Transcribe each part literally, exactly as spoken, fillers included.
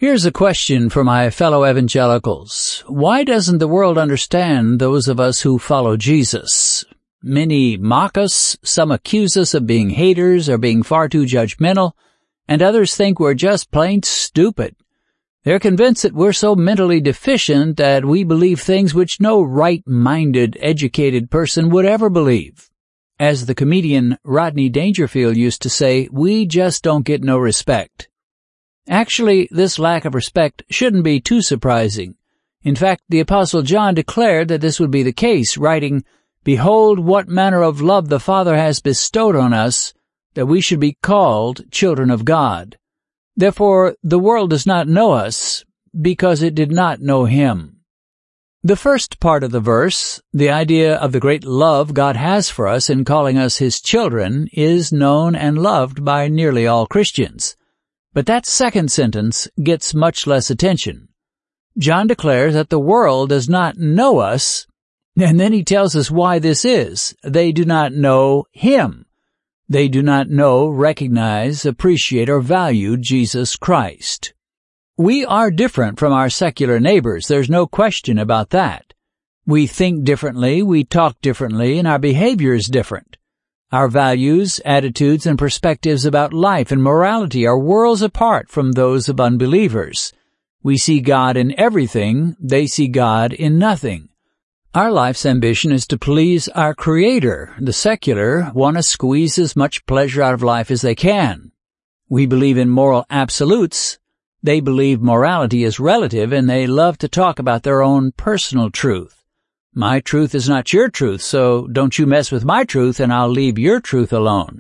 Here's a question for my fellow evangelicals. Why doesn't the world understand those of us who follow Jesus? Many mock us, some accuse us of being haters or being far too judgmental, and others think we're just plain stupid. They're convinced that we're so mentally deficient that we believe things which no right-minded, educated person would ever believe. As the comedian Rodney Dangerfield used to say, we just don't get no respect. Actually, this lack of respect shouldn't be too surprising. In fact, the Apostle John declared that this would be the case, writing, "Behold, what manner of love the Father has bestowed on us, that we should be called children of God. Therefore, the world does not know us, because it did not know Him." The first part of the verse, the idea of the great love God has for us in calling us His children, is known and loved by nearly all Christians. But that second sentence gets much less attention. John declares that the world does not know us, and then he tells us why this is. They do not know Him. They do not know, recognize, appreciate, or value Jesus Christ. We are different from our secular neighbors. There's no question about that. We think differently, we talk differently, and our behavior is different. Our values, attitudes, and perspectives about life and morality are worlds apart from those of unbelievers. We see God in everything, they see God in nothing. Our life's ambition is to please our Creator. The secular want to squeeze as much pleasure out of life as they can. We believe in moral absolutes. They believe morality is relative, and they love to talk about their own personal truth. My truth is not your truth, so don't you mess with my truth, and I'll leave your truth alone.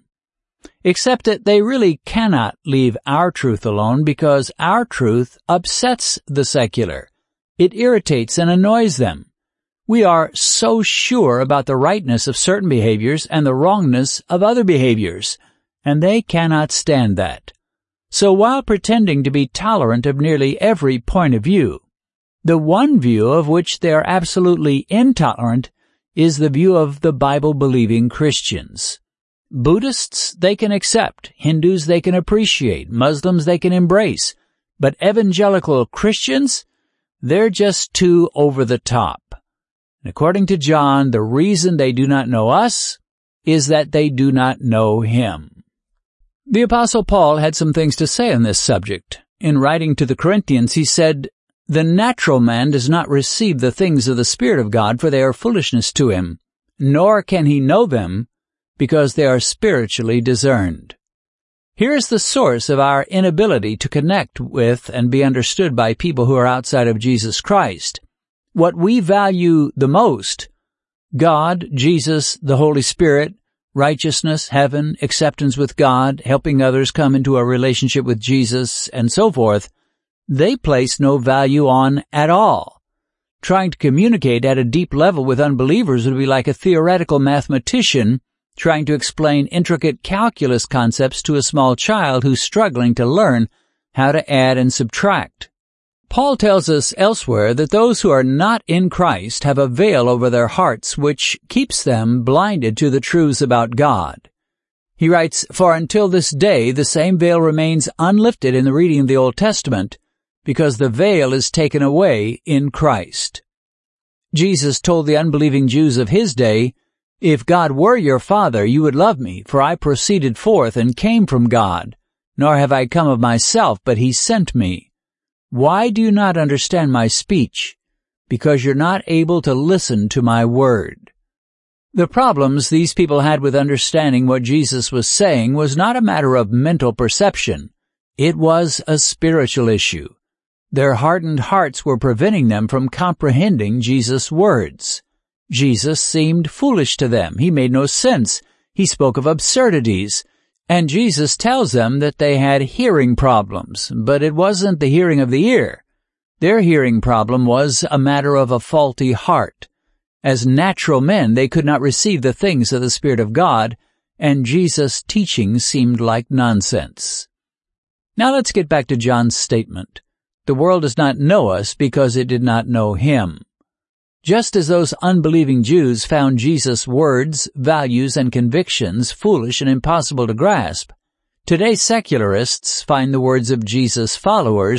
Except that they really cannot leave our truth alone, because our truth upsets the secular. It irritates and annoys them. We are so sure about the rightness of certain behaviors and the wrongness of other behaviors, and they cannot stand that. So while pretending to be tolerant of nearly every point of view, the one view of which they are absolutely intolerant is the view of the Bible-believing Christians. Buddhists they can accept, Hindus they can appreciate, Muslims they can embrace, but evangelical Christians, they're just too over the top. And according to John, the reason they do not know us is that they do not know Him. The Apostle Paul had some things to say on this subject. In writing to the Corinthians, he said, "The natural man does not receive the things of the Spirit of God, for they are foolishness to him, nor can he know them, because they are spiritually discerned." Here is the source of our inability to connect with and be understood by people who are outside of Jesus Christ. What we value the most, God, Jesus, the Holy Spirit, righteousness, heaven, acceptance with God, helping others come into a relationship with Jesus, and so forth, they place no value on at all. Trying to communicate at a deep level with unbelievers would be like a theoretical mathematician trying to explain intricate calculus concepts to a small child who's struggling to learn how to add and subtract. Paul tells us elsewhere that those who are not in Christ have a veil over their hearts which keeps them blinded to the truths about God. He writes, "For until this day the same veil remains unlifted in the reading of the Old Testament, because the veil is taken away in Christ." Jesus told the unbelieving Jews of his day, "If God were your Father, you would love me, for I proceeded forth and came from God, nor have I come of myself, but He sent me. Why do you not understand my speech? Because you're not able to listen to my word." The problems these people had with understanding what Jesus was saying was not a matter of mental perception. It was a spiritual issue. Their hardened hearts were preventing them from comprehending Jesus' words. Jesus seemed foolish to them. He made no sense. He spoke of absurdities. And Jesus tells them that they had hearing problems, but it wasn't the hearing of the ear. Their hearing problem was a matter of a faulty heart. As natural men, they could not receive the things of the Spirit of God, and Jesus' teaching seemed like nonsense. Now let's get back to John's statement. The world does not know us because it did not know Him. Just as those unbelieving Jews found Jesus' words, values, and convictions foolish and impossible to grasp, today secularists find the words of Jesus' followers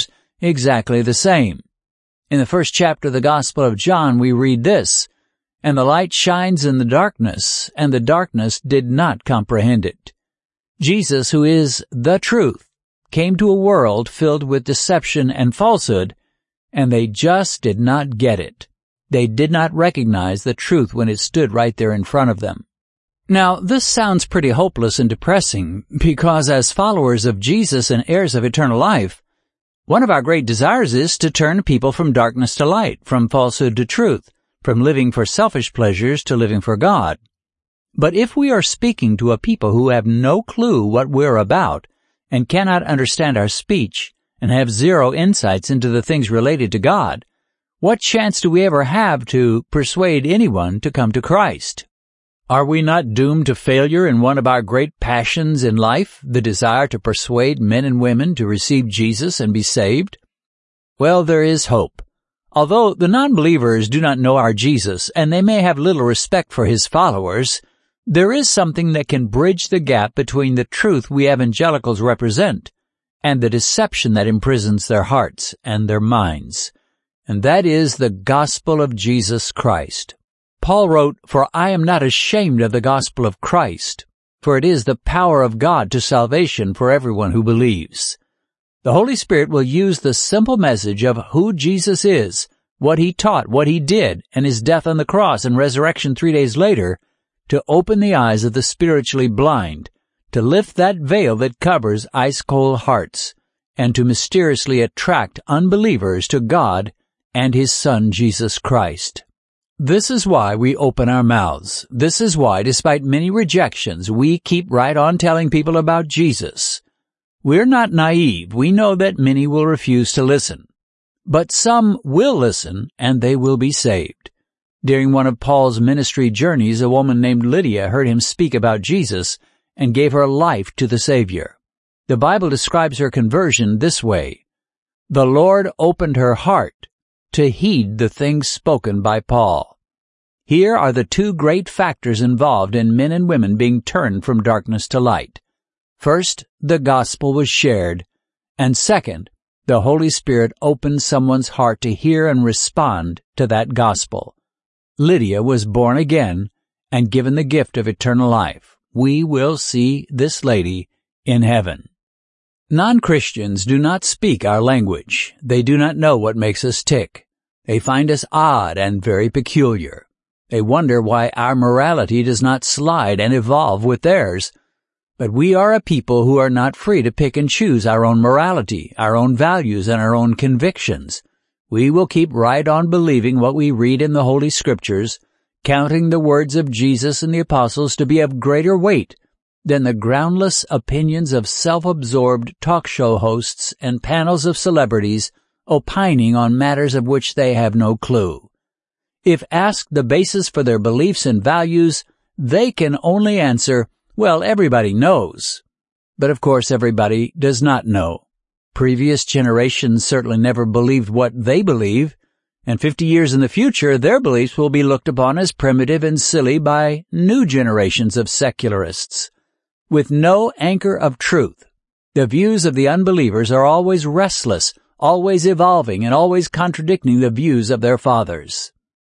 exactly the same. In the first chapter of the Gospel of John, we read this, "And the light shines in the darkness, and the darkness did not comprehend it." Jesus, who is the truth, came to a world filled with deception and falsehood, and they just did not get it. They did not recognize the truth when it stood right there in front of them. Now, this sounds pretty hopeless and depressing, because as followers of Jesus and heirs of eternal life, one of our great desires is to turn people from darkness to light, from falsehood to truth, from living for selfish pleasures to living for God. But if we are speaking to a people who have no clue what we're about and cannot understand our speech and have zero insights into the things related to God, what chance do we ever have to persuade anyone to come to Christ? Are we not doomed to failure in one of our great passions in life, the desire to persuade men and women to receive Jesus and be saved? Well, there is hope. Although the non-believers do not know our Jesus, and they may have little respect for his followers, there is something that can bridge the gap between the truth we evangelicals represent and the deception that imprisons their hearts and their minds. And that is the gospel of Jesus Christ. Paul wrote, "For I am not ashamed of the gospel of Christ, for it is the power of God to salvation for everyone who believes." The Holy Spirit will use the simple message of who Jesus is, what he taught, what he did, and his death on the cross and resurrection three days later, to open the eyes of the spiritually blind, to lift that veil that covers ice-cold hearts, and to mysteriously attract unbelievers to God and his Son, Jesus Christ. This is why we open our mouths. This is why, despite many rejections, we keep right on telling people about Jesus. We're not naive. We know that many will refuse to listen. But some will listen, and they will be saved. During one of Paul's ministry journeys, a woman named Lydia heard him speak about Jesus and gave her life to the Savior. The Bible describes her conversion this way: "The Lord opened her heart to heed the things spoken by Paul." Here are the two great factors involved in men and women being turned from darkness to light. First, the gospel was shared, and second, the Holy Spirit opened someone's heart to hear and respond to that gospel. Lydia was born again and given the gift of eternal life. We will see this lady in heaven. Non-Christians do not speak our language. They do not know what makes us tick. They find us odd and very peculiar. They wonder why our morality does not slide and evolve with theirs. But we are a people who are not free to pick and choose our own morality, our own values, and our own convictions. We will keep right on believing what we read in the Holy Scriptures, counting the words of Jesus and the apostles to be of greater weight than the groundless opinions of self-absorbed talk show hosts and panels of celebrities opining on matters of which they have no clue. If asked the basis for their beliefs and values, they can only answer, "Well, everybody knows." But of course everybody does not know. Previous generations certainly never believed what they believe, and fifty years in the future their beliefs will be looked upon as primitive and silly by new generations of secularists. With no anchor of truth, the views of the unbelievers are always restless, always evolving, and always contradicting the views of their fathers.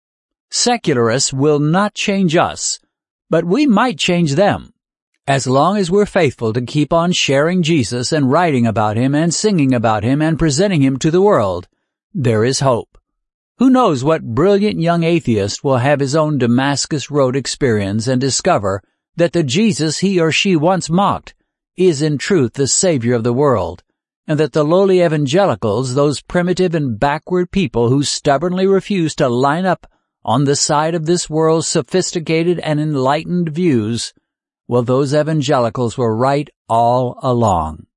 Secularists will not change us, but we might change them. As long as we're faithful to keep on sharing Jesus and writing about him and singing about him and presenting him to the world, there is hope. Who knows what brilliant young atheist will have his own Damascus Road experience and discover that the Jesus he or she once mocked is in truth the Savior of the world, and that the lowly evangelicals, those primitive and backward people who stubbornly refuse to line up on the side of this world's sophisticated and enlightened views, well, those evangelicals were right all along.